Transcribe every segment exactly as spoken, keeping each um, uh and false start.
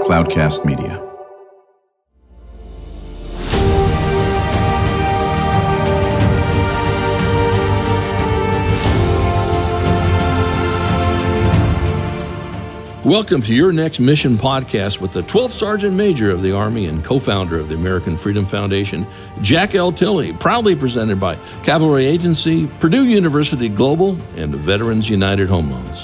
Cloudcast Media. Welcome to Your Next Mission podcast with the twelfth Sergeant Major of the Army and co-founder of the American Freedom Foundation, Jack L. Tilley, proudly presented by Cavalry Agency, Purdue University Global, and Veterans United Home Loans.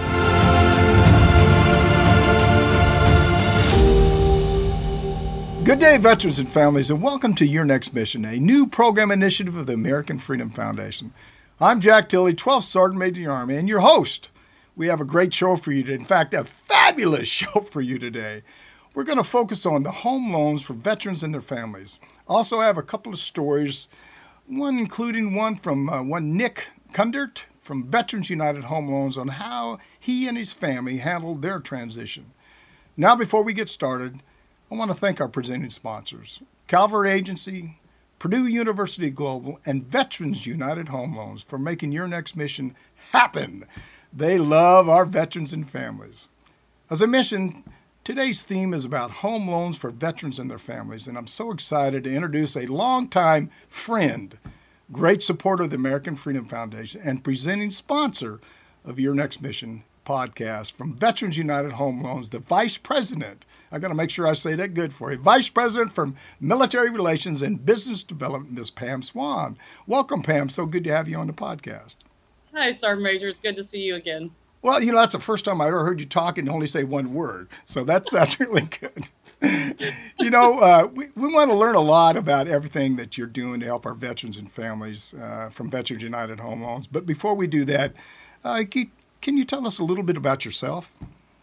Good day, veterans and families, and welcome to Your Next Mission, a new program initiative of the American Freedom Foundation. I'm Jack Tilley, twelfth Sergeant Major of the Army, and your host. We have a great show for you today. In fact, a fabulous show for you today. We're going to focus on the home loans for veterans and their families. Also have a couple of stories, one including one from uh, one Nick Kundert from Veterans United Home Loans on how he and his family handled their transition. Now, before we get started, I want to thank our presenting sponsors, Cavalry Agency, Purdue University Global, and Veterans United Home Loans for making Your Next Mission happen. They love our veterans and families. As I mentioned, today's theme is about home loans for veterans and their families, and I'm so excited to introduce a longtime friend, great supporter of the American Freedom Foundation, and presenting sponsor of Your Next Mission podcast from Veterans United Home Loans, the Vice President. I got to make sure I say that good for you. Vice President for Military Relations and Business Development, Miz Pam Swan. Welcome, Pam. So good to have you on the podcast. Hi, Sergeant Major. It's good to see you again. Well, you know, that's the first time I ever heard you talk and only say one word. So that's that's really good. you know, uh, we, we want to learn a lot about everything that you're doing to help our veterans and families uh, from Veterans United Home Loans. But before we do that, uh, can, can you tell us a little bit about yourself?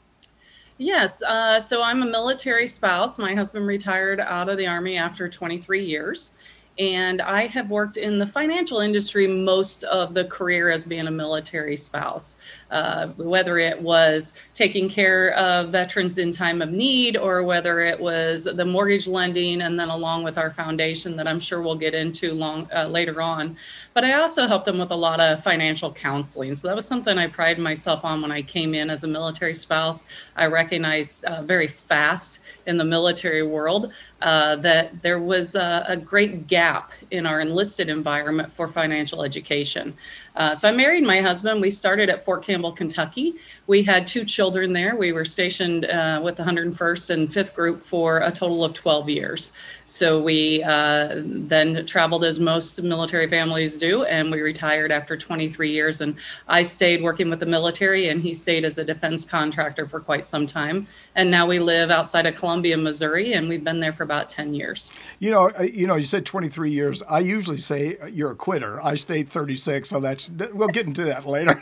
Yes. Uh, so I'm a military spouse. My husband retired out of the Army after twenty-three years. And I have worked in the financial industry most of the career as being a military spouse, uh, whether it was taking care of veterans in time of need or whether it was the mortgage lending and then along with our foundation that I'm sure we'll get into long uh, later on. But I also helped them with a lot of financial counseling. So that was something I prided myself on when I came in as a military spouse. I recognized uh, very fast in the military world uh, that there was a, a great gap in our enlisted environment for financial education. Uh, so I married my husband. We started at Fort Campbell, Kentucky. We had two children there. We were stationed uh, with the one hundred first and fifth Group for a total of twelve years. So we uh, then traveled as most military families do, and we retired after twenty-three years. And I stayed working with the military, and he stayed as a defense contractor for quite some time. And now we live outside of Columbia, Missouri, and we've been there for about ten years. You know, you know, you said twenty-three years. I usually say you're a quitter. I stayed thirty-six, so that's we'll get into that later.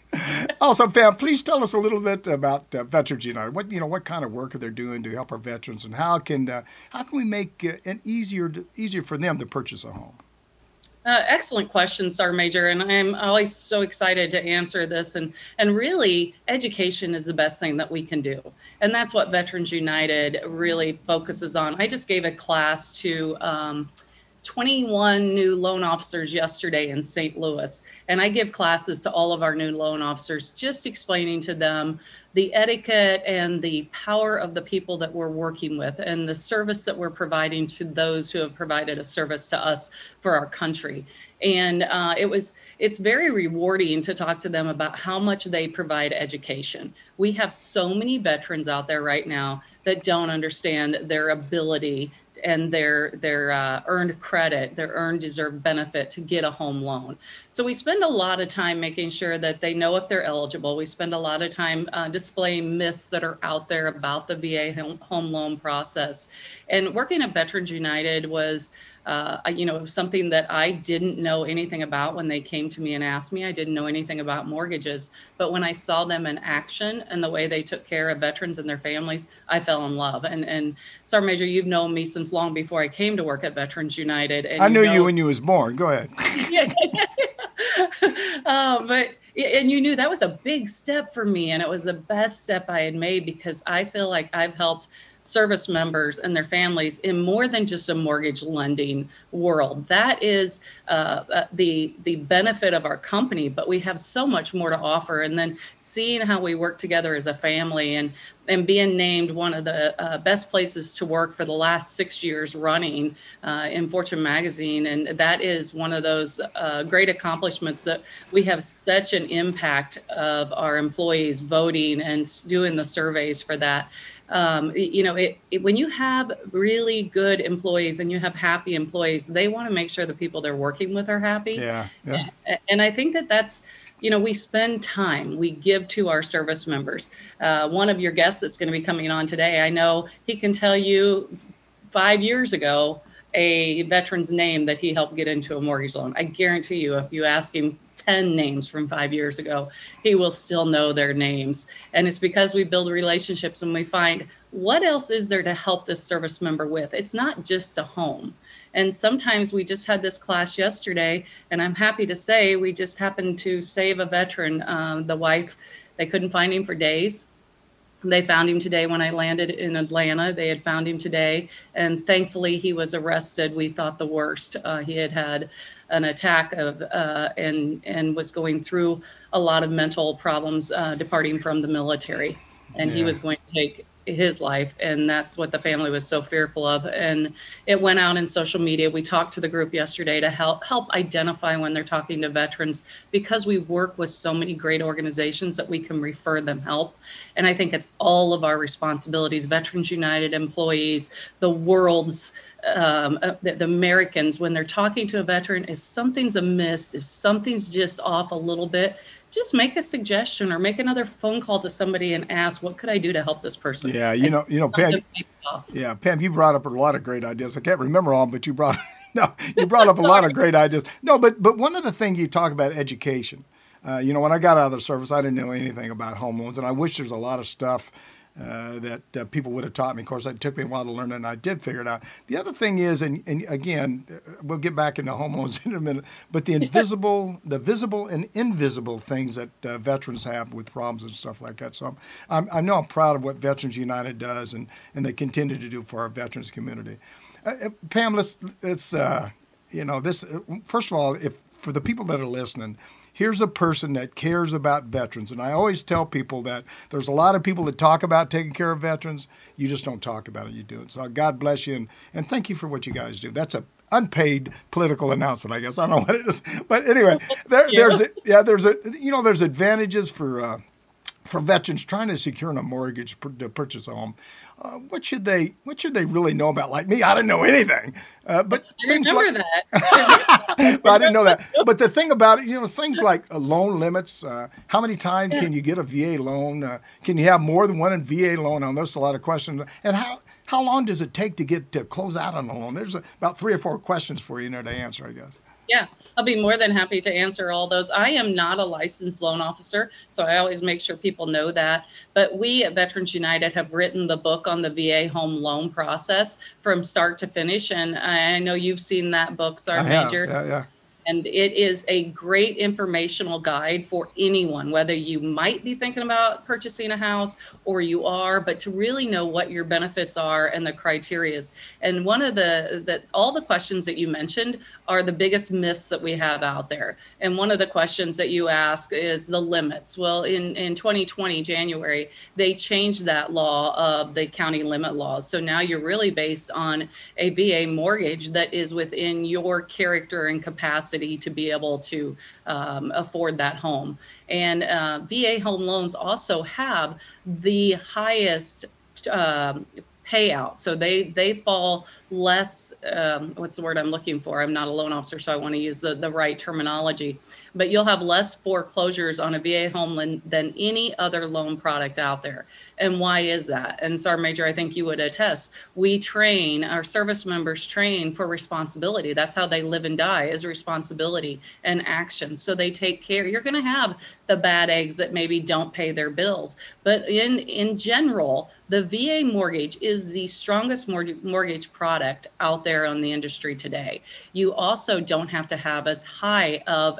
Also, Pam, please tell us a little bit about uh, Veterans United. What you know, what kind of work are they doing to help our veterans, and how can uh, how can we make uh, it easier to, easier for them to purchase a home? Uh, excellent question, Sergeant Major, and I'm always so excited to answer this. And and really, education is the best thing that we can do, and that's what Veterans United really focuses on. I just gave a class to Um, twenty-one new loan officers yesterday in Saint Louis. And I give classes to all of our new loan officers, just explaining to them the etiquette and the power of the people that we're working with and the service that we're providing to those who have provided a service to us for our country. And uh, it was, it's very rewarding to talk to them about how much they provide education. We have so many veterans out there right now that don't understand their ability and their their uh, earned credit, their earned deserved benefit to get a home loan. So we spend a lot of time making sure that they know if they're eligible. We spend a lot of time uh, displaying myths that are out there about the V A home loan process. And working at Veterans United was Uh, you know, something that I didn't know anything about when they came to me and asked me. I didn't know anything about mortgages, but when I saw them in action and the way they took care of veterans and their families, I fell in love. And, and Sergeant Major, you've known me since long before I came to work at Veterans United. And I knew you, know, you when you was born. Go ahead. yeah. uh, but and you knew that was a big step for me, and it was the best step I had made, because I feel like I've helped service members and their families in more than just a mortgage lending world. That is uh, uh, the the benefit of our company, but we have so much more to offer. And then seeing how we work together as a family, and and being named one of the uh, best places to work for the last six years running uh, in Fortune magazine. And that is one of those uh, great accomplishments, that we have such an impact of our employees voting and doing the surveys for that. Um, you know, it, it, when you have really good employees and you have happy employees, they want to make sure the people they're working with are happy. Yeah, yeah. And, and I think that that's, you know, we spend time, we give to our service members. Uh, one of your guests that's going to be coming on today, I know he can tell you five years ago a veteran's name that he helped get into a mortgage loan. I guarantee you, if you ask him ten names from five years ago, he will still know their names. And it's because we build relationships and we find, what else is there to help this service member with? It's not just a home. And sometimes we just had this class yesterday, and I'm happy to say we just happened to save a veteran. Um, the wife, they couldn't find him for days. They found him today when I landed in Atlanta. They had found him today, and thankfully he was arrested. We thought the worst. Uh, he had had an attack of uh, and and was going through a lot of mental problems, uh, departing from the military, and yeah. he was going to take his life, and that's what the family was so fearful of. And it went out in social media. We talked to the group yesterday to help help identify when they're talking to veterans, because we work with so many great organizations that we can refer them help. And I think it's all of our responsibilities, Veterans United employees, the world's um, uh, the, the Americans, when they're talking to a veteran, if something's amiss, if something's just off a little bit, just make a suggestion or make another phone call to somebody and ask, what could I do to help this person? Yeah, you know, you know, Pam. Yeah, Pam, you brought up a lot of great ideas. I can't remember all, but you brought no, you brought up a lot of great ideas. No, but but one of the things you talk about education. Uh, you know, when I got out of the service, I didn't know anything about home loans, and I wish there's a lot of stuff uh, that uh, people would have taught me. Of course, it took me a while to learn it, and I did figure it out. The other thing is, and, and again, we'll get back into home loans in a minute, but the invisible, the visible and invisible things that uh, veterans have with problems and stuff like that. So I'm, I'm, I know I'm proud of what Veterans United does, and, and they continue to do for our veterans community. Uh, Pam, let's, let's uh, you know, this, first of all, if for the people that are listening, here's a person that cares about veterans. And I always tell people that there's a lot of people that talk about taking care of veterans. You just don't talk about it, you do it. So God bless you, and, and thank you for what you guys do. That's a unpaid political announcement, I guess. I don't know what it is. But anyway, there, there's a, yeah, there's a, you know, there's advantages for uh, for veterans trying to secure a mortgage to purchase a home. Uh, what should they What should they really know about? Like me, I didn't know anything. Uh, but I things remember like, that. But I didn't know that. But the thing about it, you know, things like uh, loan limits. Uh, how many times yeah. can you get a V A loan? Uh, can you have more than one V A loan? On there's a lot of questions. And how how long does it take to get to close out on a loan? There's a, about three or four questions for you there to answer, I guess. Yeah, I'll be more than happy to answer all those. I am not a licensed loan officer, so I always make sure people know that. But we at Veterans United have written the book on the V A home loan process from start to finish. And I know you've seen that book, Sergeant Major. Yeah, yeah. And it is a great informational guide for anyone, whether you might be thinking about purchasing a house or you are, but to really know what your benefits are and the criteria. And one of the, that all the questions that you mentioned are the biggest myths that we have out there. And one of the questions that you ask is the limits. Well, in, in twenty twenty, January, they changed that law of the county limit laws. So now you're really based on a V A mortgage that is within your character and capacity to be able to um, afford that home. And uh, V A home loans also have the highest um, payout. So they they fall less, um, what's the word I'm looking for? I'm not a loan officer, so I want to use the, the right terminology. But you'll have less foreclosures on a V A home loan than any other loan product out there. And why is that? And Sergeant Major, I think you would attest. We train, our service members train for responsibility. That's how they live and die, is responsibility and action. So they take care. You're going to have the bad eggs that maybe don't pay their bills. But in, in general, the V A mortgage is the strongest mortgage product out there on the industry today. You also don't have to have as high of a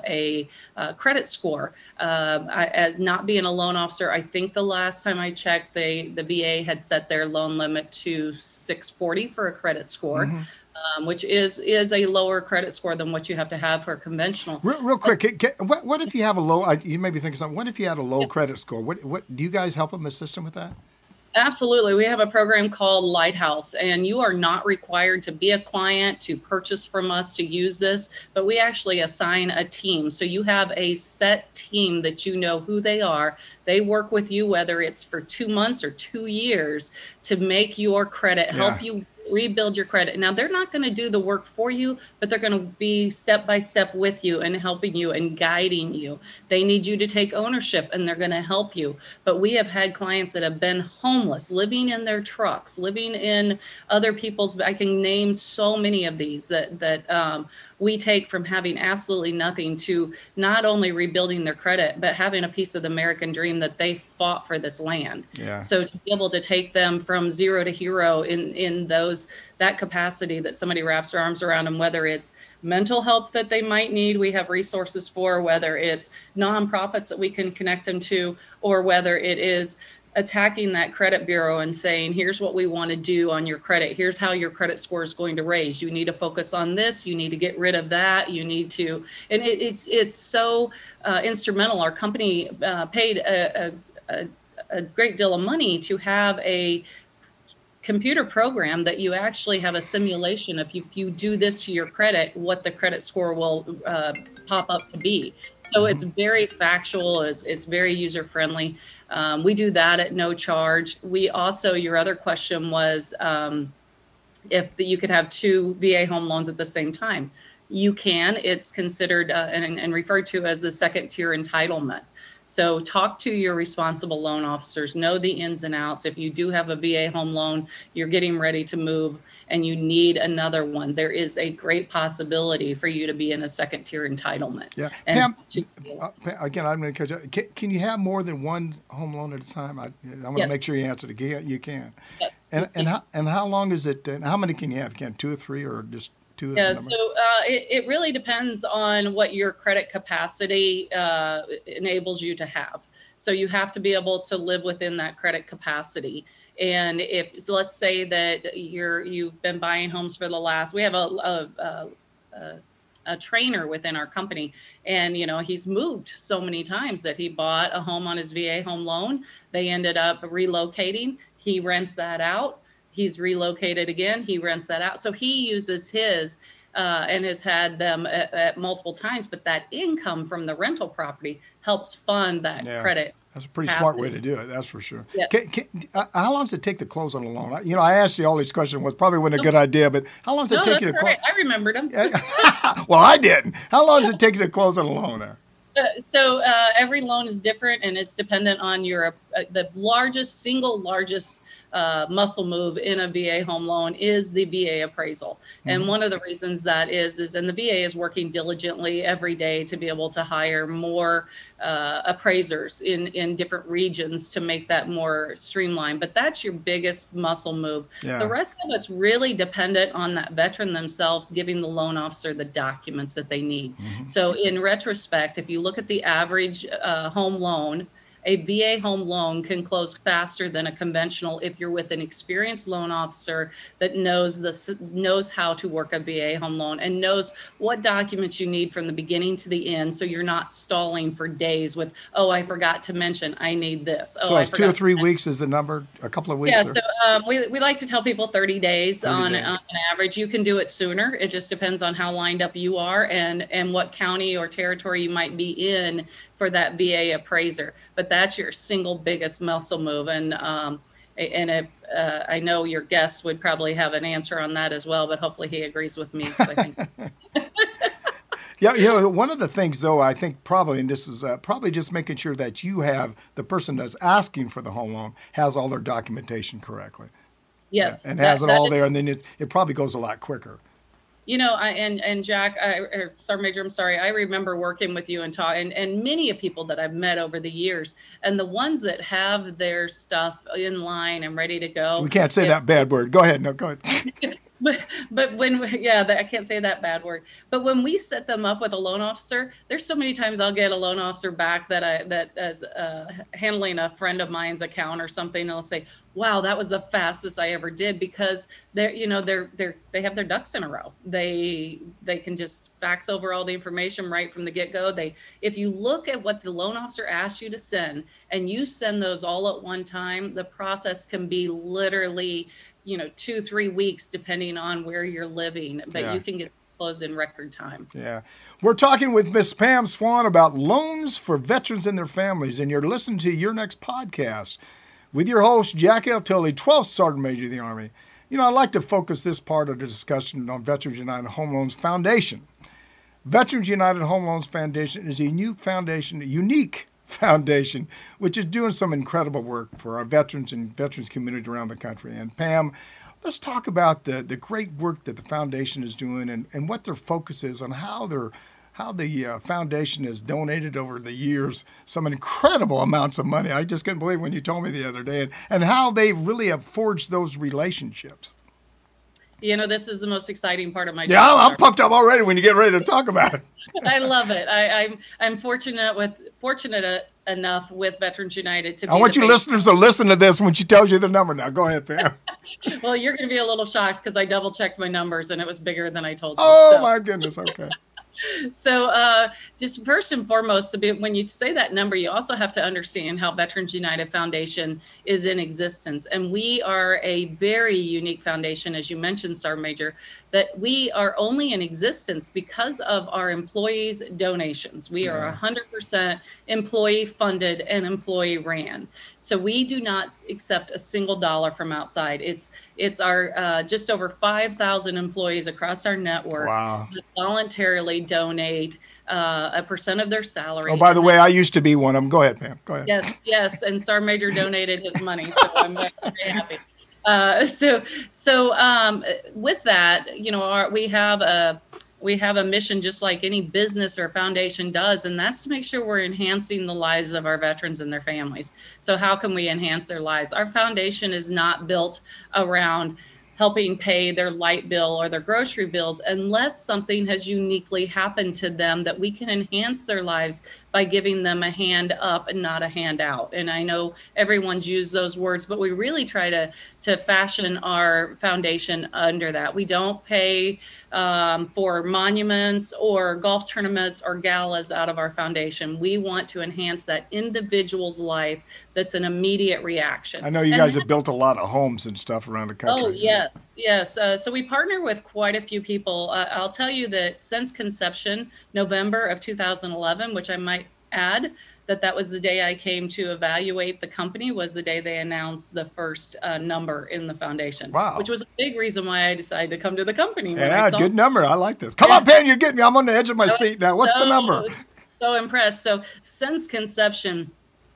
a uh, credit score. Uh, I, uh, not being a loan officer, I think the last time I checked, they the V A had set their loan limit to six forty for a credit score. Mm-hmm. Um, which is is a lower credit score than what you have to have for a conventional. Real, real quick, can, can, what, what if you have a low? You may be thinking something. What if you had a low yeah. credit score? What what do you guys help them assist them with that? Absolutely. We have a program called Lighthouse, and you are not required to be a client to purchase from us to use this, but we actually assign a team. So you have a set team that you know who they are. They work with you, whether it's for two months or two years, to make your credit, yeah. help you rebuild your credit. Now, they're not going to do the work for you, but they're going to be step by step with you and helping you and guiding you. They need you to take ownership, and they're going to help you. But we have had clients that have been homeless, living in their trucks, living in other people's. I can name so many of these that that um, we take from having absolutely nothing to not only rebuilding their credit, but having a piece of the American dream that they fought for this land. Yeah. So to be able to take them from zero to hero in, in those, that capacity that somebody wraps their arms around them, whether it's mental help that they might need, we have resources for, whether it's nonprofits that we can connect them to, or whether it is attacking that credit bureau and saying, here's what we want to do on your credit. Here's how your credit score is going to raise. You need to focus on this. You need to get rid of that. You need to, and it, it's it's so uh, instrumental. Our company uh, paid a, a, a great deal of money to have a computer program that you actually have a simulation. If you, if you do this to your credit, what the credit score will uh, pop up to be. So it's very factual. It's, it's very user friendly. Um, we do that at no charge. We also, your other question was um, if the, you could have two V A home loans at the same time. You can. It's considered uh, and, and referred to as the second tier entitlement. So talk to your responsible loan officers, know the ins and outs. If you do have a V A home loan, you're getting ready to move and you need another one, there is a great possibility for you to be in a second tier entitlement. Yeah. And Pam, uh, again, I'm going to catch up. Can, can you have more than one home loan at a time? I, I'm going yes. to make sure you answer it again. You can. Yes. And, and, how, and how long is it? And how many can you have? Can two or three or just two? Yeah, so uh, it, it really depends on what your credit capacity uh, enables you to have. So you have to be able to live within that credit capacity. And if so let's say that you're you've been buying homes for the last, we have a a, a, a a trainer within our company, and you know he's moved so many times that he bought a home on his V A home loan. They ended up relocating. He rents that out. He's relocated again. He rents that out. So he uses his uh, and has had them at, at multiple times. But that income from the rental property helps fund that yeah. credit. That's a pretty capacity. smart way to do it, that's for sure. Yeah. Can, can, uh, how long does it take to close on a loan? You know, I asked you all these questions, was probably wasn't a good idea, but how long does it No, take you to that's close? right. I remembered them. Well, I didn't. How long does it take you to close on a loan there? Uh, so uh, every loan is different, and it's dependent on your uh, the largest single largest uh, muscle move in a V A home loan is the V A appraisal. Mm-hmm. And one of the reasons that is is and the V A is working diligently every day to be able to hire more uh, appraisers in in different regions to make that more streamlined. But that's your biggest muscle move. Yeah. The rest of it's really dependent on that veteran themselves giving the loan officer the documents that they need. Mm-hmm. So in retrospect, if you look at the average uh, home loan, a V A home loan can close faster than a conventional if you're with an experienced loan officer that knows the knows how to work a V A home loan and knows what documents you need from the beginning to the end, so you're not stalling for days with, oh, I forgot to mention I need this. Oh, so I it's two or three to weeks is the number, a couple of weeks? Yeah, or? so um, we, we like to tell people thirty days thirty on, days. on an average. You can do it sooner. It just depends on how lined up you are and, and what county or territory you might be in for that V A appraiser. But that's your single biggest muscle move. And um, and if, uh, I know your guest would probably have an answer on that as well, but hopefully he agrees with me. I think. Yeah, you know, one of the things, though, I think probably, and this is uh, probably just making sure that you have, the person that's asking for the home loan has all their documentation correctly. Yes. Yeah, and that, has it all is, there, and then it, it probably goes a lot quicker. You know, I, and, and Jack, I, or Sergeant Major, I'm sorry, I remember working with you and talk, and, and many of people that I've met over the years, and the ones that have their stuff in line and ready to go. We can't say if, that bad word. Go ahead. No, go ahead. But but when we, yeah, I can't say that bad word. But when we set them up with a loan officer, there's so many times I'll get a loan officer back that I that as uh, handling a friend of mine's account or something, they'll say, "Wow, that was the fastest I ever did," because they're you know they're they're they have their ducks in a row. They they can just fax over all the information right from the get go. They if you look at what the loan officer asks you to send and you send those all at one time, the process can be literally, you know, two, three weeks, depending on where you're living, but yeah. you can get closed in record time. Yeah. We're talking with Miss Pam Swan about loans for veterans and their families, and you're listening to Your Next Podcast with your host, Jack L. Tilley, twelfth Sergeant Major of the Army. You know, I'd like to focus this part of the discussion on Veterans United Home Loans Foundation. Veterans United Home Loans Foundation is a unique foundation, a unique Foundation, which is doing some incredible work for our veterans and veterans community around the country. And Pam, let's talk about the, the great work that the foundation is doing and, and what their focus is on how they're how the uh, foundation has donated over the years some incredible amounts of money. I just couldn't believe when you told me the other day, and, and how they really have forged those relationships. You know, this is the most exciting part of my yeah, job. I'm, I'm pumped up already when you get ready to talk about it. I love it. I, I'm I'm fortunate with fortunate enough with Veterans United to. Be I want you listeners to listen to this when she tells you the number. Now, go ahead, Pam. Well, you're going to be a little shocked because I double checked my numbers and it was bigger than I told you. Oh so. My goodness! Okay. So uh, just first and foremost, when you say that number, you also have to understand how Veterans United Foundation is in existence. And we are a very unique foundation, as you mentioned, Sergeant Major, that we are only in existence because of our employees' donations. We are one hundred percent employee funded and employee ran. So we do not accept a single dollar from outside. It's it's our uh, just over five thousand employees across our network wow. that voluntarily donate uh, a percent of their salary. Oh, by the way, I used to be one of them. Go ahead, Pam. Go ahead. Yes, yes. And Sergeant Major donated his money, so I'm very happy. Uh, so, so um, with that, you know, our, we have a we have a mission just like any business or foundation does, and that's to make sure we're enhancing the lives of our veterans and their families. So, how can we enhance their lives? Our foundation is not built around helping pay their light bill or their grocery bills unless something has uniquely happened to them that we can enhance their lives by giving them a hand up and not a hand out. And I know everyone's used those words, but we really try to, to fashion our foundation under that. We don't pay um, for monuments or golf tournaments or galas out of our foundation. We want to enhance that individual's life that's an immediate reaction. I know you and guys that, have built a lot of homes and stuff around the country. Oh, yes, yes. Uh, so we partner with quite a few people. Uh, I'll tell you that since conception, November of two thousand eleven, which I might add that that was the day I came to evaluate the company, was the day they announced the first uh, number in the foundation. Wow. Which was a big reason why I decided to come to the company. Yeah, good number. I like this. Come yeah. on, Pam, you're getting me. I'm on the edge of my so, seat now. What's so, the number? So impressed. So since conception,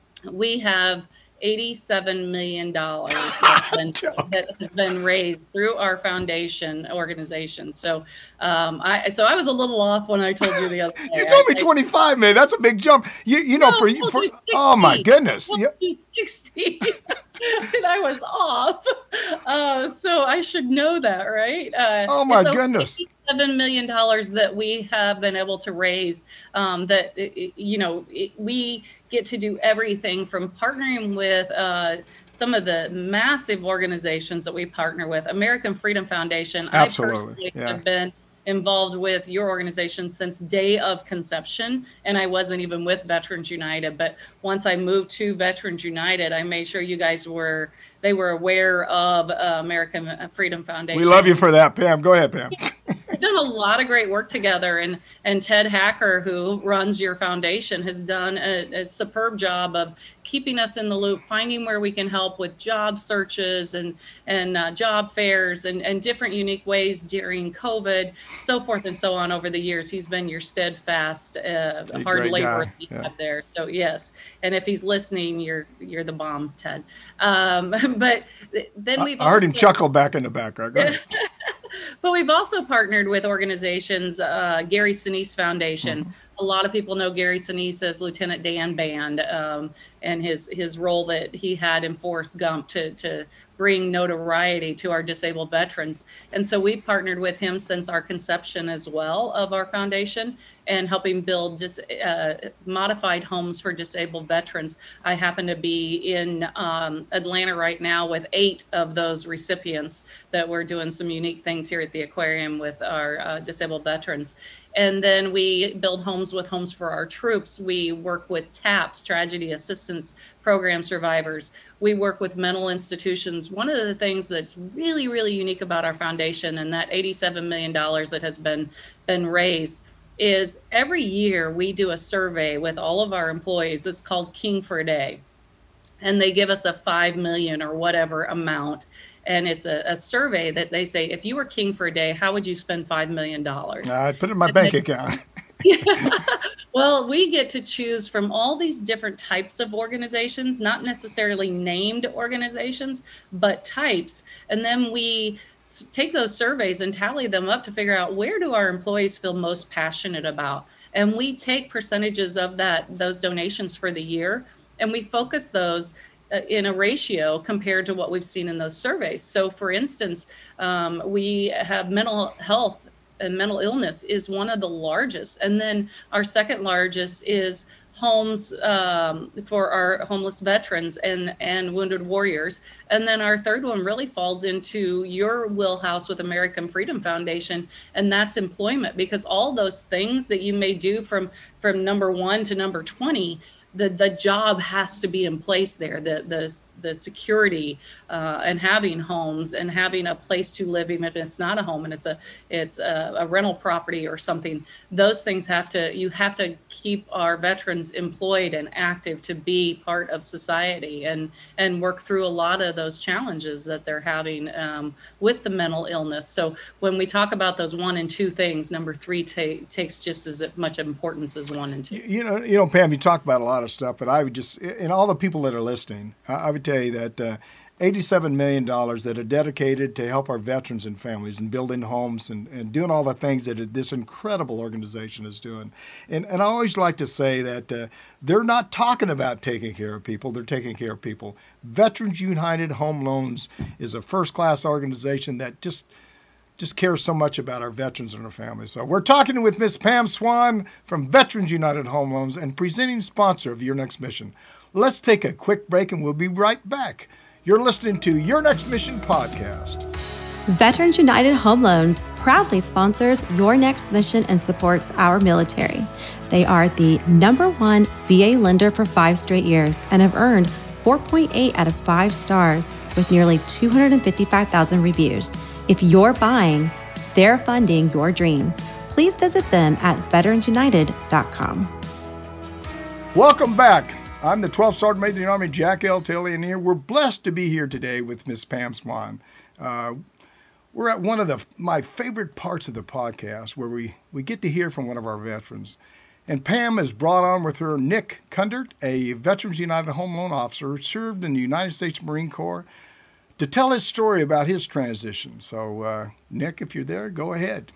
we have eighty-seven million dollars that, been, that has been raised through our foundation organization. So um, I so I was a little off when I told you the other day. You told me twenty-five million. That's a big jump. You you know, no, for, for oh my goodness. We'll sixty. And I was off. Uh, so I should know that, right? Uh, oh my goodness. Seven million dollars that we have been able to raise. Um, that you know, it, we get to do everything from partnering with uh, some of the massive organizations that we partner with. American Freedom Foundation. Absolutely. I personally yeah. have been involved with your organization since day of conception, and I wasn't even with Veterans United. But once I moved to Veterans United, I made sure you guys were they were aware of uh, American Freedom Foundation. We love you for that, Pam. Go ahead, Pam. We've done a lot of great work together, and and Ted Hacker, who runs your foundation, has done a, a superb job of keeping us in the loop, finding where we can help with job searches and and uh, job fairs and, and different unique ways during COVID, so forth and so on over the years. He's been your steadfast, uh, hard laborer you yeah. have there. So yes, and if he's listening, you're you're the bomb, Ted. Um, but then we've I, I heard also, him chuckle back in the background. Go ahead. But we've also partnered with organizations, uh, Gary Sinise Foundation, mm-hmm. a lot of people know Gary Sinise as Lieutenant Dan Band, um, and his his role that he had in Forrest Gump to to bring notoriety to our disabled veterans. And so we've partnered with him since our conception as well of our foundation and helping build dis, uh, modified homes for disabled veterans. I happen to be in um, Atlanta right now with eight of those recipients that we're doing some unique things here at the aquarium with our uh, disabled veterans. And then we build homes with Homes for Our Troops. We work with TAPS, Tragedy Assistance Program survivors. We work with mental institutions. One of the things that's really, really unique about our foundation and that eighty-seven million dollars that has been, been raised is every year we do a survey with all of our employees. It's called King for a Day. And they give us a five million or whatever amount. And it's a, a survey that they say, if you were king for a day, how would you spend five million dollars? I'd put it in my and bank they, account. Well, we get to choose from all these different types of organizations, not necessarily named organizations, but types. And then we take those surveys and tally them up to figure out where do our employees feel most passionate about. And we take percentages of that, those donations for the year, and we focus those in a ratio compared to what we've seen in those surveys. So for instance, um, we have mental health and mental illness is one of the largest. And then our second largest is homes um, for our homeless veterans and, and wounded warriors. And then our third one really falls into your wheelhouse with American Freedom Foundation, and that's employment, because all those things that you may do from, from number one to number twenty, the the job has to be in place there, the the the security uh, and having homes and having a place to live, even if it's not a home and it's a it's a, a rental property or something. Those things have to, you have to keep our veterans employed and active to be part of society and and work through a lot of those challenges that they're having um, with the mental illness. So when we talk about those one and two things, number three ta- takes just as much importance as one and two. You, you know, you know, Pam, you talk about a lot of stuff, but I would just, and all the people that are listening, I, I would tell you that uh, eighty-seven million dollars that are dedicated to help our veterans and families and building homes and, and doing all the things that this incredible organization is doing. And, and I always like to say that uh, they're not talking about taking care of people, they're taking care of people. Veterans United Home Loans is a first-class organization that just just cares so much about our veterans and our families. So we're talking with Miss Pam Swan from Veterans United Home Loans and presenting sponsor of Your Next Mission. Let's take a quick break and we'll be right back. You're listening to Your Next Mission podcast. Veterans United Home Loans proudly sponsors Your Next Mission and supports our military. They are the number one V A lender for five straight years and have earned four point eight out of five stars with nearly two hundred fifty-five thousand reviews. If you're buying, they're funding your dreams. Please visit them at veterans united dot com. Welcome back. I'm the twelfth Sergeant Major of the Army, Jack L. Tilley, and here we're blessed to be here today with Miss Pam Swan. Uh, we're at one of the my favorite parts of the podcast where we, we get to hear from one of our veterans. And Pam has brought on with her Nick Kundert, a Veterans United Home Loan officer who served in the United States Marine Corps, to tell his story about his transition. So, uh, Nick, if you're there, go ahead.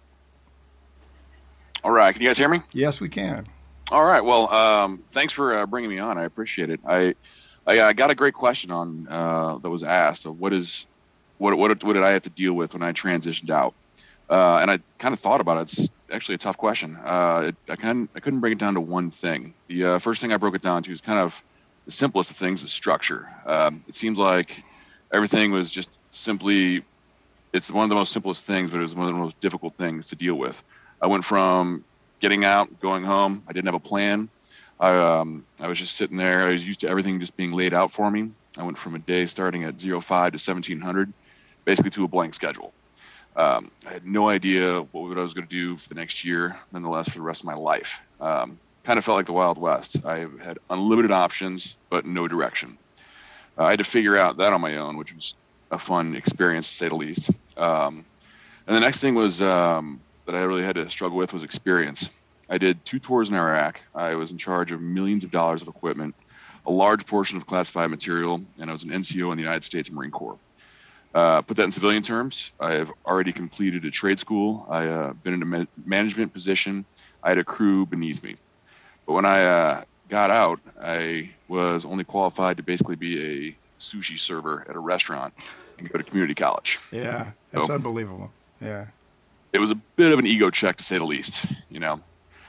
All right. Can you guys hear me? Yes, we can. All right. Well, um, thanks for uh, bringing me on. I appreciate it. I I, I got a great question on uh, that was asked of what is what what what did I have to deal with when I transitioned out? Uh, and I kind of thought about it. It's actually a tough question. Uh, it, I kind I couldn't bring it down to one thing. The uh, first thing I broke it down to is kind of the simplest of things: is structure. Um, it seems like everything was just simply. It's one of the most simplest things, but it was one of the most difficult things to deal with. I went from getting out, going home. I didn't have a plan. I um, I was just sitting there. I was used to everything just being laid out for me. I went from a day starting at zero five to seventeen hundred, basically to a blank schedule. Um, I had no idea what I was going to do for the next year, nonetheless, for the rest of my life. Um, kind of felt like the Wild West. I had unlimited options, but no direction. Uh, I had to figure out that on my own, which was a fun experience, to say the least. Um, and the next thing was um, that I really had to struggle with was experience. I did two tours in Iraq. I was in charge of millions of dollars of equipment, a large portion of classified material, and I was an N C O in the United States Marine Corps. Uh, put that in civilian terms. I have already completed a trade school. I uh, been in a ma- management position. I had a crew beneath me. But when I uh, got out, I was only qualified to basically be a sushi server at a restaurant and go to community college. Yeah, that's so, unbelievable. Yeah. It was a bit of an ego check, to say the least, you know.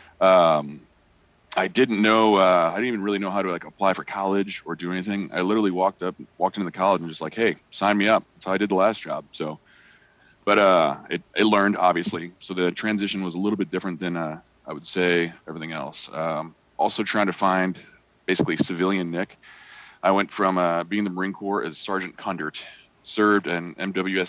Um, I didn't know, uh, I didn't even really know how to like apply for college or do anything. I literally walked up, walked into the college and just like, hey, sign me up. That's how I did the last job. So, but uh, it, it learned, obviously. So the transition was a little bit different than, uh, I would say, everything else. Um, also trying to find basically civilian Nick. I went from uh, being in the Marine Corps as Sergeant Kundert, served in M W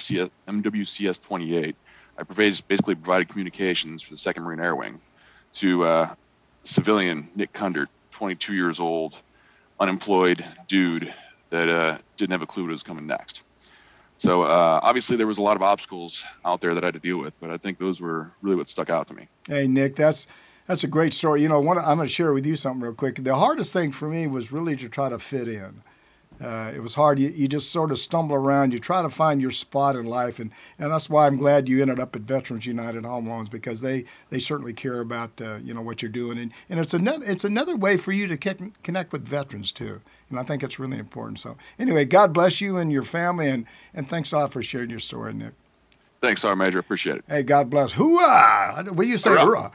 C S twenty-eight. I basically provided communications for the second Marine Air Wing to uh, civilian Nick Kundert, twenty-two years old, unemployed dude that uh, didn't have a clue what was coming next. So uh, obviously there was a lot of obstacles out there that I had to deal with, but I think those were really what stuck out to me. Hey, Nick, that's that's a great story. You know, one, I'm going to share with you something real quick. The hardest thing for me was really to try to fit in. Uh, it was hard. You, you just sort of stumble around. You try to find your spot in life, and, and that's why I'm glad you ended up at Veterans United Home Loans, because they, they certainly care about uh, you know what you're doing, and, and it's another it's another way for you to get, connect with veterans too, and I think it's really important. So anyway, God bless you and your family, and, and thanks a lot for sharing your story, Nick. Thanks, Sergeant Major. Appreciate it. Hey, God bless. Hooah! What do you say? Hurrah!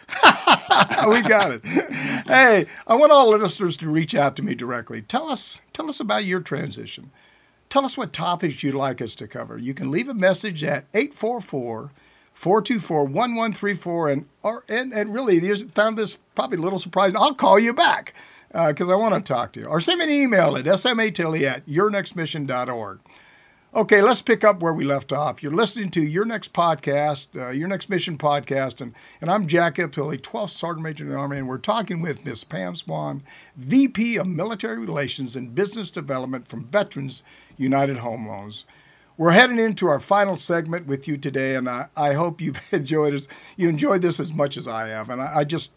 We got it. Hey, I want all listeners to reach out to me directly. Tell us, tell us about your transition. Tell us what topics you'd like us to cover. You can leave a message at eight four four, four two four, one one three four, and or and, and really, you found this probably a little surprising. I'll call you back because uh, I want to talk to you. Or send me an email at s m a tilly at your next mission dot org. Okay, let's pick up where we left off. You're listening to Your Next Podcast, uh, Your Next Mission Podcast, and, and I'm Jack L. Tilly, twelfth Sergeant Major in the Army, and we're talking with Miss Pam Swan, V P of Military Relations and Business Development from Veterans United Home Loans. We're heading into our final segment with you today, and I, I hope you've enjoyed this. You enjoyed this as much as I have, and I, I just...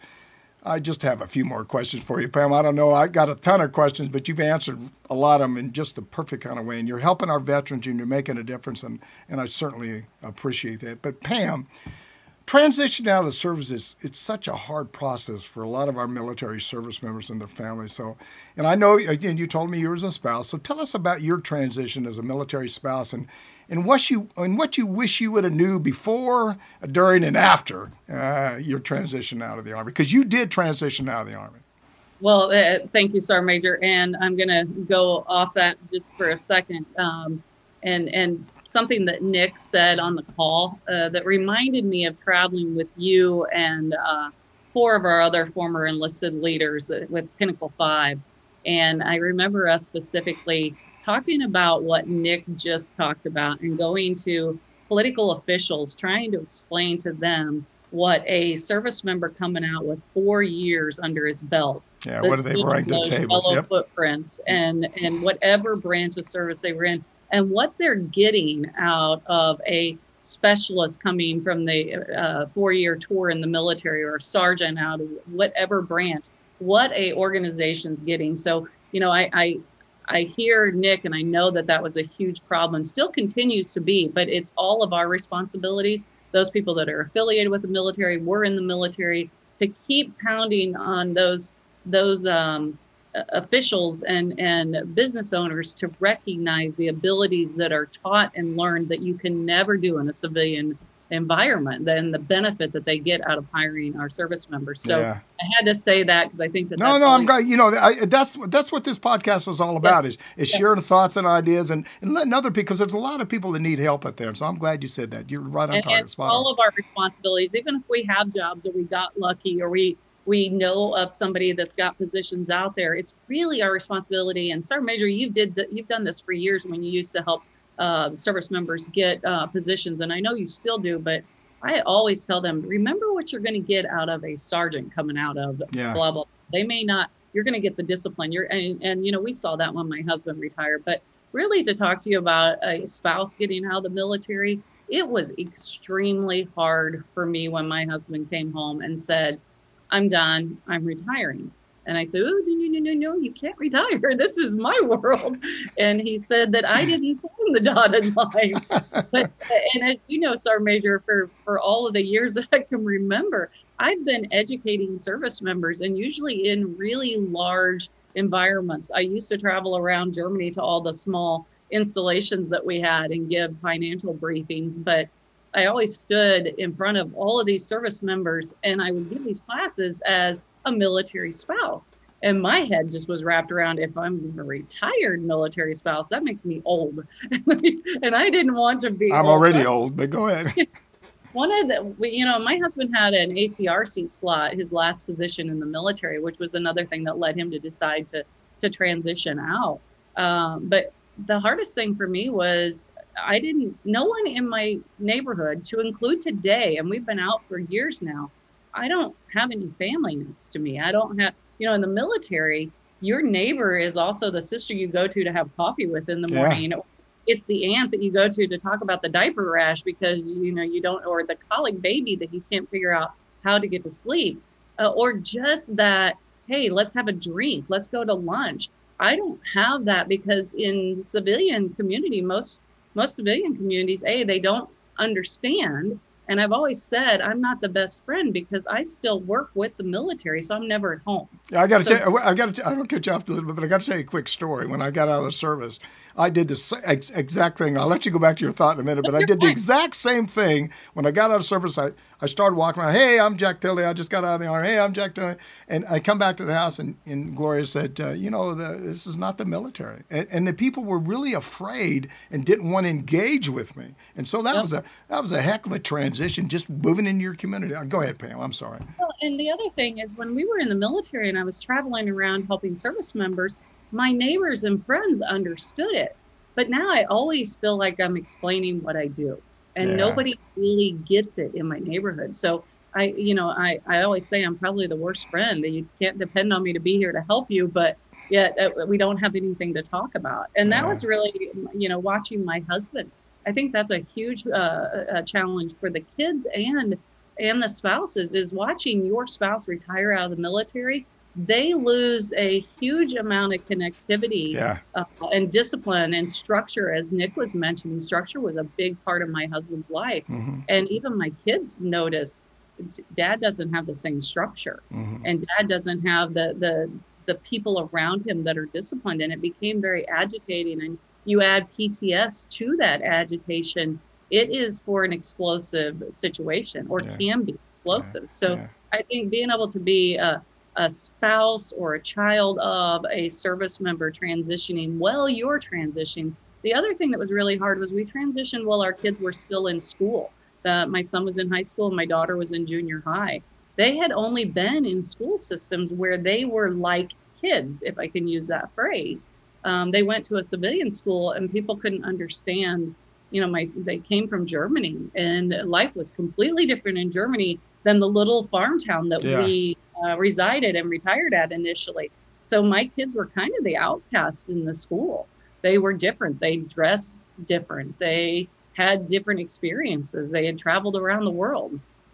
I just have a few more questions for you, Pam. I don't know. I got a ton of questions, but you've answered a lot of them in just the perfect kind of way. And you're helping our veterans and you're making a difference, and, and I certainly appreciate that. But Pam, transition out of the service is it's such a hard process for a lot of our military service members and their families. So, and I know, again, you told me you were a spouse. So tell us about your transition as a military spouse and and what you and what you wish you would have knew before, during, and after uh, your transition out of the Army, because you did transition out of the Army. Well, uh, thank you, Sergeant Major, and I'm going to go off that just for a second. Um, and and something that Nick said on the call uh, that reminded me of traveling with you and uh, four of our other former enlisted leaders with Pinnacle Five, and I remember us specifically talking about what Nick just talked about and going to political officials, trying to explain to them what a service member coming out with four years under his belt. Yeah, what do they bring to the table? Yellow yep. footprints and, and whatever branch of service they were in, and what they're getting out of a specialist coming from the uh, four-year tour in the military, or a sergeant out of whatever branch, what a organization's getting. So, you know, I, I I hear Nick, and I know that that was a huge problem, still continues to be, but it's all of our responsibilities, those people that are affiliated with the military, were in the military, to keep pounding on those those um, officials and, and business owners to recognize the abilities that are taught and learned that you can never do in a civilian environment, and the benefit that they get out of hiring our service members. So yeah. I had to say that because I think that no, that's no, always- I'm glad. You know, I, that's that's what this podcast is all about: yeah. is is yeah. sharing thoughts and ideas, and, and letting other people, because there's a lot of people that need help out there. So I'm glad you said that. You're right on and, target. And spot all on. of our responsibilities, even if we have jobs or we got lucky or we we know of somebody that's got positions out there, it's really our responsibility. And Sergeant Major, you did the, you've done this for years when you used to help uh, service members get uh, positions, and I know you still do, but I always tell them, remember what you're going to get out of a sergeant coming out of yeah. blah, blah. They may not, you're going to get the discipline. You're, and, and, you know, we saw that when my husband retired, but really to talk to you about a spouse getting out of the military, it was extremely hard for me when my husband came home and said, I'm done, I'm retiring. And I said, oh, no, no, no, no, no, you can't retire. This is my world. And he said that I didn't sign the dotted line. But, and as you know, Sergeant Major, for, for all of the years that I can remember, I've been educating service members, and usually in really large environments. I used to travel around Germany to all the small installations that we had and give financial briefings, but I always stood in front of all of these service members, and I would give these classes as a military spouse. And my head just was wrapped around, if I'm a retired military spouse, that makes me old. And I didn't want to be I'm old. already old, but go ahead. One of the, you know, my husband had an A C R C slot, his last position in the military, which was another thing that led him to decide to, to transition out. Um, but the hardest thing for me was I didn't, no one in my neighborhood, to include today, and we've been out for years now, I don't have any family next to me. I don't have, you know, in the military, your neighbor is also the sister you go to to have coffee with in the morning. Yeah. It's the aunt that you go to to talk about the diaper rash because, you know, you don't, or the colic baby that you can't figure out how to get to sleep, uh, or just that, hey, let's have a drink, let's go to lunch. I don't have that because in the civilian community, most most civilian communities, A, they don't understand. And I've always said I'm not the best friend because I still work with the military, so I'm never at home. Yeah, I got to so, tell you, I got to. I don't cut you off a little bit, but I got to tell you a quick story. When I got out of the service, I did the ex- exact thing. I'll let you go back to your thought in a minute, but I did the exact same thing when I got out of service. I, I started walking around. Hey, I'm Jack Tilley. I just got out of the Army. Hey, I'm Jack Tilley. And I come back to the house, and, and Gloria said, uh, you know, the, this is not the military. And, and the people were really afraid and didn't want to engage with me. And so that yep. was a that was a heck of a transition, just moving into your community. Go ahead, Pam. I'm sorry. Well, and the other thing is when we were in the military and I was traveling around helping service members, my neighbors and friends understood it. But now I always feel like I'm explaining what I do, and yeah. nobody really gets it in my neighborhood. So I, you know, I, I always say I'm probably the worst friend. You can't depend on me to be here to help you, but yet uh, we don't have anything to talk about. And that yeah. was really, you know, watching my husband. I think that's a huge uh, a challenge for the kids and and the spouses is watching your spouse retire out of the military. They lose a huge amount of connectivity yeah. uh, and discipline and structure. As Nick was mentioning, structure was a big part of my husband's life. Mm-hmm. And even my kids noticed dad doesn't have the same structure mm-hmm. and dad doesn't have the, the, the people around him that are disciplined. And it became very agitating. And you add P T S to that agitation, it is for an explosive situation or yeah. can be explosive. Yeah. So yeah. I think being able to be a, a spouse or a child of a service member transitioning while you're transitioning. The other thing that was really hard was we transitioned while our kids were still in school. Uh, my son was in high school and my daughter was in junior high. They had only been in school systems where they were like kids, if I can use that phrase. Um, they went to a civilian school and people couldn't understand, you know, my, they came from Germany and life was completely different in Germany than the little farm town that yeah. we uh, resided and retired at initially. So my kids were kind of the outcasts in the school. They were different. They dressed different. They had different experiences. They had traveled around the world.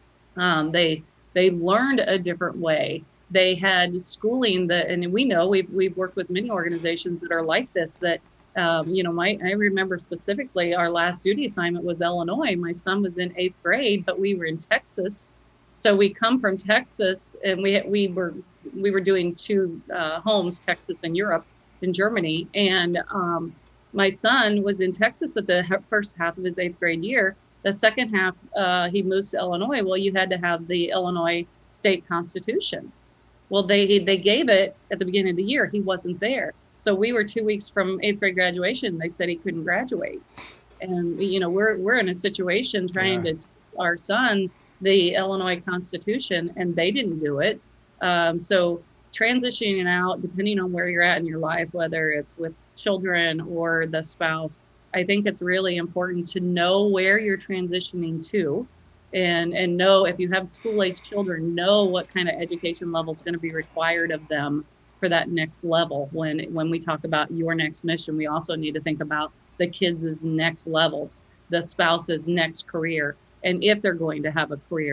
Um, they they learned a different way. They had schooling that, and we know we've we've worked with many organizations that are like this. That um, you know, my I remember specifically our last duty assignment was Illinois. My son was in eighth grade, but we were in Texas. So we come from Texas, and we we were we were doing two uh, homes, Texas and Europe, in Germany. And um, my son was in Texas at the first half of his eighth grade year. The second half, uh, he moves to Illinois. Well, you had to have the Illinois state constitution. Well, they they gave it at the beginning of the year. He wasn't there. So we were two weeks from eighth grade graduation. They said he couldn't graduate. And, you know, we're we're in a situation trying yeah. to teach our son the Illinois Constitution, and they didn't do it. Um, so transitioning out, depending on where you're at in your life, whether it's with children or the spouse, I think it's really important to know where you're transitioning to, and and know if you have school-aged children, know what kind of education level is going to be required of them for that next level. When when we talk about your next mission, we also need to think about the kids' next levels, the spouse's next career, and if they're going to have a career.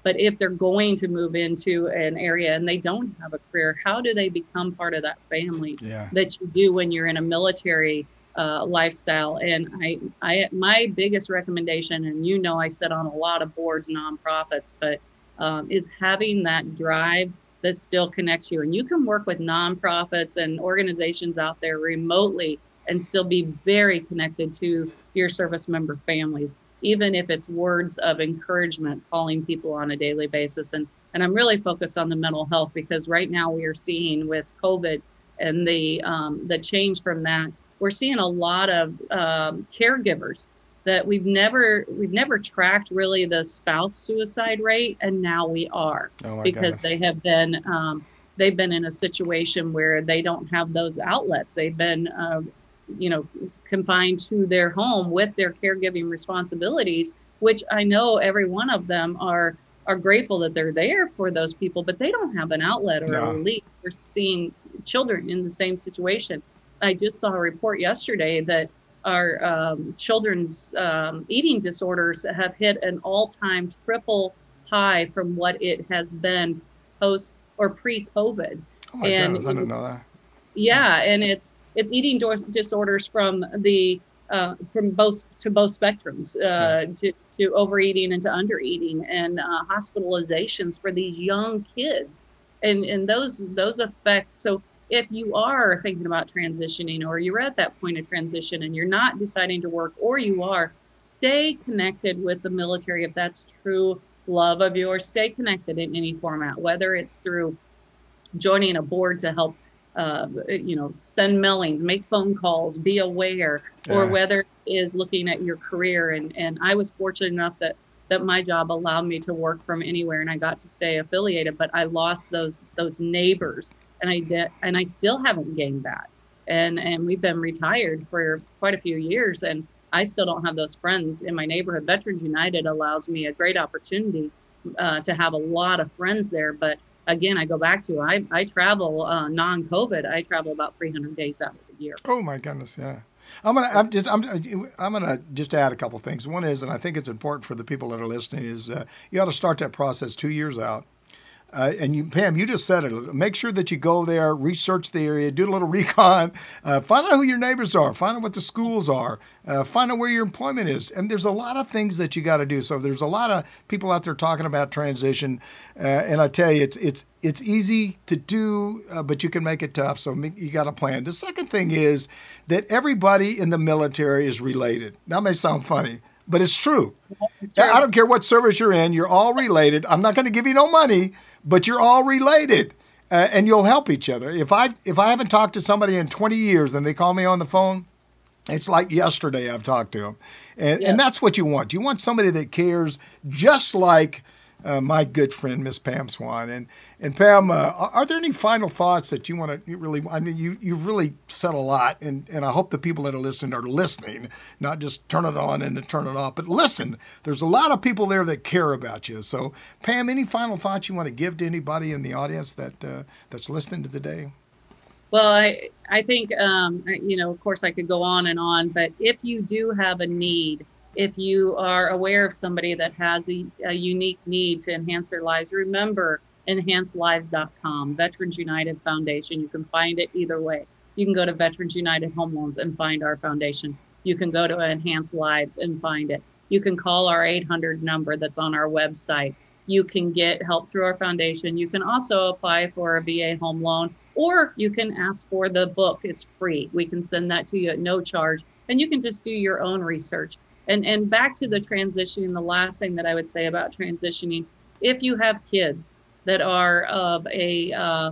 But if they're going to move into an area and they don't have a career, how do they become part of that family yeah. that you do when you're in a military uh, lifestyle? And I, I, my biggest recommendation, and you know, I sit on a lot of boards, nonprofits, but um, is having that drive that still connects you. And you can work with nonprofits and organizations out there remotely and still be very connected to your service member families, even if it's words of encouragement, calling people on a daily basis. And, and I'm really focused on the mental health, because right now we are seeing with COVID and the, um, the change from that, we're seeing a lot of um, caregivers that we've never, we've never tracked really the spouse suicide rate. And now we are, oh because goodness. they have been, um, they've been in a situation where they don't have those outlets. They've been, uh, you know, confined to their home with their caregiving responsibilities, which I know every one of them are are grateful that they're there for those people, but they don't have an outlet or no. a relief. We're seeing children in the same situation. I just saw a report yesterday that our um, children's um, eating disorders have hit an all-time triple high from what it has been post or pre-COVID. Oh my and goodness, I didn't know that. Yeah, and it's It's eating disorders from the uh, from both to both spectrums, uh, to, to overeating and to undereating, and uh, hospitalizations for these young kids, and and those those affect. So if you are thinking about transitioning, or you're at that point of transition and you're not deciding to work, or you are, stay connected with the military if that's true love of yours. Stay connected in any format, whether it's through joining a board to help. Uh, you know, send mailings, make phone calls, be aware, yeah. or whether it is looking at your career. And, and I was fortunate enough that, that my job allowed me to work from anywhere, and I got to stay affiliated, but I lost those those neighbors, and I did, and I still haven't gained that. And and we've been retired for quite a few years, and I still don't have those friends in my neighborhood. Veterans United allows me a great opportunity uh, to have a lot of friends there, but again, I go back to, I, I travel uh, non-COVID. I travel about three hundred days out of the year. Oh my goodness, yeah. I'm gonna, I'm just, I'm, I'm gonna just add a couple things. One is, and I think it's important for the people that are listening, is uh, you ought to start that process two years out. Uh, and you, Pam, you just said it. Make sure that you go there, research the area, do a little recon, uh, find out who your neighbors are, find out what the schools are, uh, find out where your employment is. And there's a lot of things that you got to do. So there's a lot of people out there talking about transition, uh, and I tell you, it's it's it's easy to do, uh, but you can make it tough. So you got to plan. The second thing is that everybody in the military is related. That may sound funny, but it's true. It's true. I don't care what service you're in. You're all related. I'm not going to give you no money, but you're all related, uh, and you'll help each other. If I if I haven't talked to somebody in twenty years and they call me on the phone, it's like yesterday I've talked to them. And, yes. and that's what you want. You want somebody that cares, just like uh, my good friend, Miss Pam Swan. And and Pam, uh, are there any final thoughts that you want to really, I mean, you, you've really said a lot, and, and I hope the people that are listening are listening, not just turn it on and then turn it off, but listen. There's a lot of people there that care about you. So, Pam, any final thoughts you want to give to anybody in the audience that uh, that's listening to today? Well, I, I think, um, you know, of course I could go on and on, but if you do have a need, if you are aware of somebody that has a, a unique need to enhance their lives, remember enhance lives dot com, Veterans United Foundation. You can find it either way. You can go to Veterans United Home Loans and find our foundation. You can go to Enhance Lives and find it. You can call our eight hundred number that's on our website. You can get help through our foundation. You can also apply for a V A home loan, or you can ask for the book. It's free. We can send that to you at no charge, and you can just do your own research. And and back to the transitioning, the last thing that I would say about transitioning, if you have kids that are of a, uh,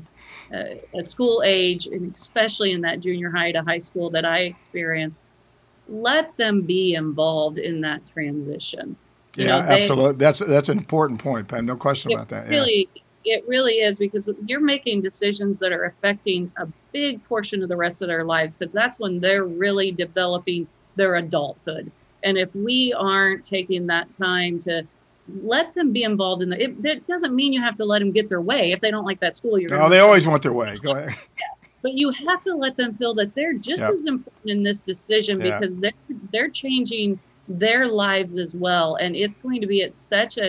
a school age, and especially in that junior high to high school that I experienced, let them be involved in that transition. You Yeah, know, they, absolutely. That's that's an important point, Pam. No question about that. Really, yeah. It really is, because you're making decisions that are affecting a big portion of the rest of their lives, because that's when they're really developing their adulthood. And if we aren't taking that time to let them be involved in the, it, it doesn't mean you have to let them get their way. If they don't like that school, you're Oh, they always want their way. Go ahead. But you have to let them feel that they're just Yep. as important in this decision, Yeah. because they're they're changing their lives as well. And it's going to be at such a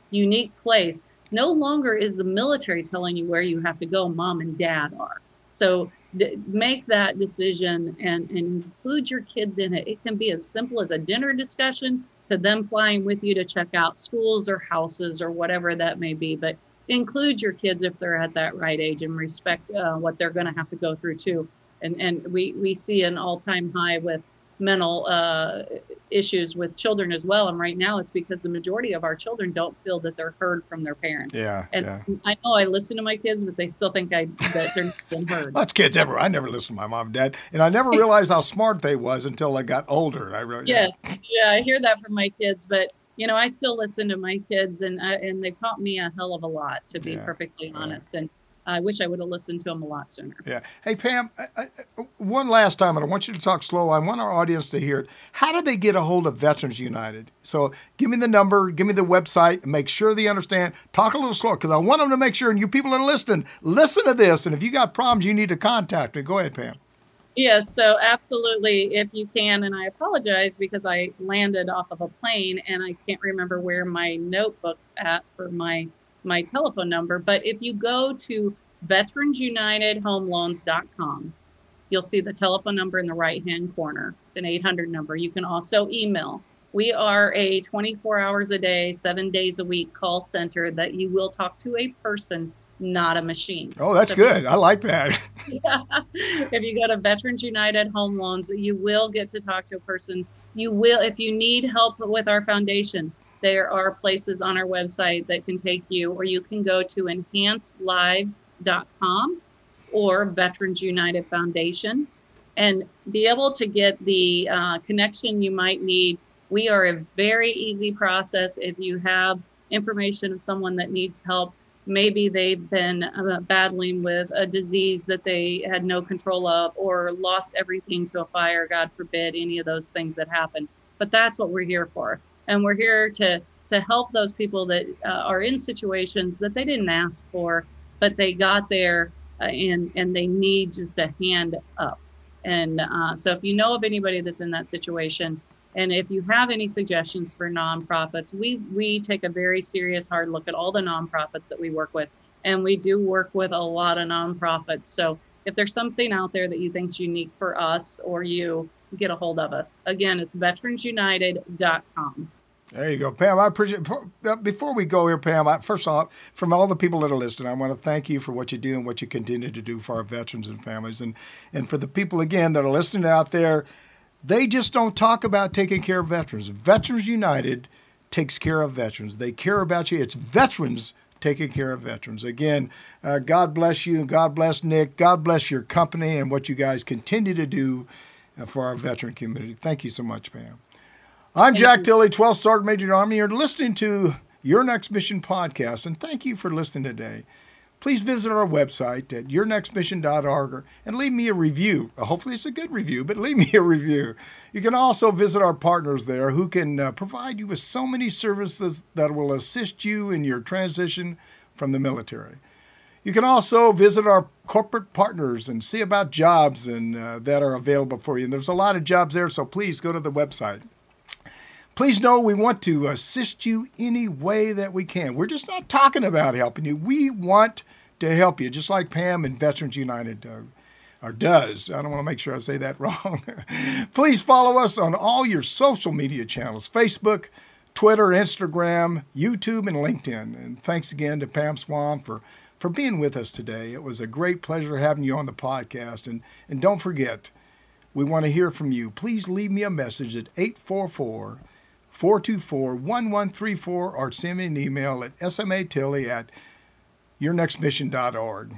unique place. No longer is the military telling you where you have to go, mom and dad are. So d- make that decision and, and include your kids in it. It can be as simple as a dinner discussion to them flying with you to check out schools or houses or whatever that may be. But include your kids if they're at that right age and respect uh, what they're going to have to go through too. And and we, we see an all-time high with mental uh, issues with children as well. And right now it's because the majority of our children don't feel that they're heard from their parents. Yeah. And yeah. I know I listen to my kids, but they still think I that they're not being heard. That's kids ever. I never listened to my mom and dad, and I never realized how smart they was until I got older. I really, yeah, yeah, I hear that from my kids, but you know, I still listen to my kids, and uh, and they've taught me a hell of a lot, to be yeah. perfectly yeah. honest. And I wish I would have listened to them a lot sooner. Yeah. Hey, Pam, I, I, one last time, and I want you to talk slow. I want our audience to hear it. How do they get a hold of Veterans United? So give me the number, give me the website, and make sure they understand. Talk a little slower, because I want them to make sure, and you people that are listening, listen to this. And if you got problems, you need to contact me. Go ahead, Pam. Yes, so absolutely, if you can, and I apologize because I landed off of a plane and I can't remember where my notebook's at for my my telephone number, but if you go to veterans united home loans dot com, you'll see the telephone number in the right-hand corner. It's an eight hundred number. You can also email. We are a twenty-four hours a day, seven days a week call center that you will talk to a person, not a machine. Oh, that's so good. I like that. Yeah. If you go to Veterans United Home Loans, you will get to talk to a person. You will, if you need help with our foundation, there are places on our website that can take you, or you can go to enhance lives dot com or Veterans United Foundation and be able to get the uh, connection you might need. We are a very easy process. If you have information of someone that needs help, maybe they've been uh, battling with a disease that they had no control of, or lost everything to a fire, God forbid, any of those things that happen. But that's what we're here for. And we're here to, to help those people that uh, are in situations that they didn't ask for, but they got there uh, and, and they need just a hand up. And uh, so if you know of anybody that's in that situation, and if you have any suggestions for nonprofits, we, we take a very serious, hard look at all the nonprofits that we work with. And we do work with a lot of nonprofits. So if there's something out there that you think is unique for us or you, get a hold of us. Again, it's veterans united dot com. There you go, Pam. I appreciate. Before, before we go here, Pam, I, first off, from all the people that are listening, I want to thank you for what you do and what you continue to do for our veterans and families, and and for the people again that are listening out there. They just don't talk about taking care of veterans. Veterans United takes care of veterans. They care about you. It's veterans taking care of veterans. Again, uh, God bless you. God bless Nick. God bless your company and what you guys continue to do uh, for our veteran community. Thank you so much, Pam. I'm Thank Jack you. Tilley, twelfth Sergeant Major in the Army. You're listening to Your Next Mission podcast, and thank you for listening today. Please visit our website at your next mission dot org and leave me a review. Hopefully it's a good review, but leave me a review. You can also visit our partners there who can uh, provide you with so many services that will assist you in your transition from the military. You can also visit our corporate partners and see about jobs and uh, that are available for you. And there's a lot of jobs there, so please go to the website. Please know we want to assist you any way that we can. We're just not talking about helping you. We want to help you, just like Pam and Veterans United uh, or does. I don't want to make sure I say that wrong. Please follow us on all your social media channels, Facebook, Twitter, Instagram, YouTube, and LinkedIn. And thanks again to Pam Swan for, for being with us today. It was a great pleasure having you on the podcast. And, and don't forget, we want to hear from you. Please leave me a message at eight four four, four two four, one one three four or send me an email at smatilley at your next mission dot org.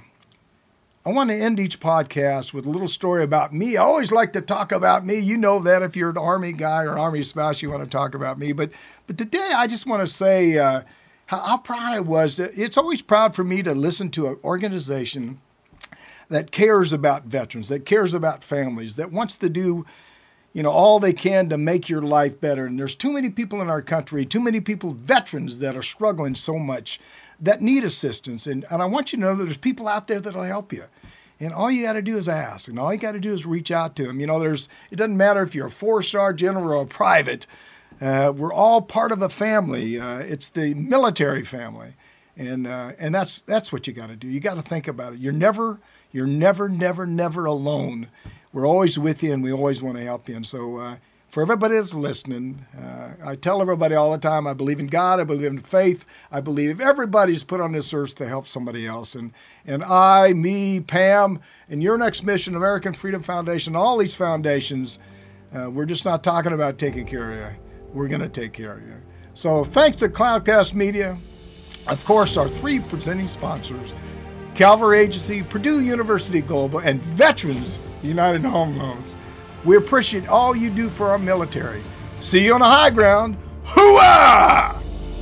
I want to end each podcast with a little story about me. I always like to talk about me. You know that if you're an Army guy or an Army spouse, you want to talk about me. But but today I just want to say uh, how, how proud I was. It's always proud for me to listen to an organization that cares about veterans, that cares about families, that wants to do you know, all they can to make your life better. And there's too many people in our country, too many people, veterans, that are struggling so much, that need assistance. And, and I want you to know that there's people out there that'll help you. And all you got to do is ask. And all you got to do is reach out to them. You know, there's, it doesn't matter if you're a four-star general or a private. Uh, we're all part of a family. Uh, it's the military family, and uh, and that's that's what you got to do. You got to think about it. You're never you're never never never alone. We're always with you, and we always want to help you. And so, uh, for everybody that's listening, uh, I tell everybody all the time: I believe in God. I believe in faith. I believe everybody's put on this earth to help somebody else. And and I, me, Pam, and Your Next Mission, American Freedom Foundation, all these foundations, uh, we're just not talking about taking care of you. We're going to take care of you. So thanks to Cloudcast Media, of course, our three presenting sponsors, Calvary Agency, Purdue University Global, and Veterans United Home Loans. We appreciate all you do for our military. See you on the high ground. Hooah!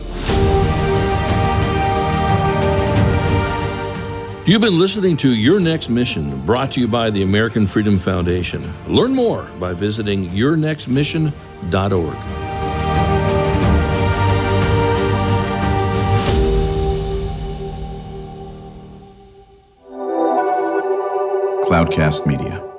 You've been listening to Your Next Mission, brought to you by the American Freedom Foundation. Learn more by visiting your next mission dot org. Cloudcast Media.